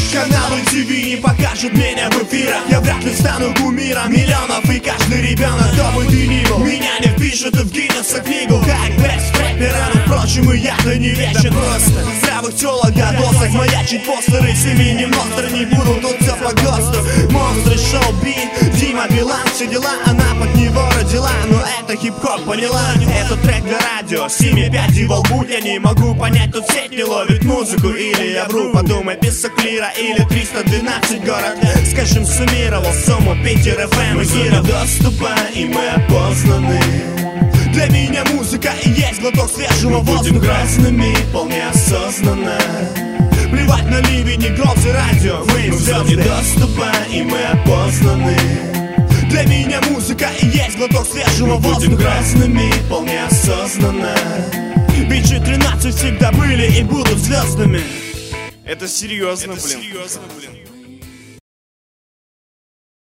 Каналы ТВ не покажут меня в эфирах. Я вряд ли стану кумиром миллионов, и каждый ребенок, кто бы ты ни был, меня не впишет в Гиннесса книгу как бест рэпера. Но впрочем, и я-то не вечен. Просто здравых тёлок до досок маячит постеры с именем монстра. Не буду тут все по ГОСТу. Монстры, шоу, бит, Дима Билан, все дела, она под него родила. Но это хип-хоп, поняла? Это трек для радио, 7,5 во лбу. Я не могу понять, тут сеть не ловит музыку или я вру. Подумай, без Соклира или 312 город. Скажем, суммировал сумму Питер ФМ. Мы зоне доступа, и мы опознаны. Для меня музыка и есть глоток свежего воздуха. Будем грозными, вполне осознанно. Плевать на ливень и грозы радио. Мы в зоне доступа, и мы опознаны. Для меня музыка и есть глоток свежего воздуха. Будем грозными, вполне осознанно. Бичи 13 всегда были и будут звездами. Это серьезно, блин.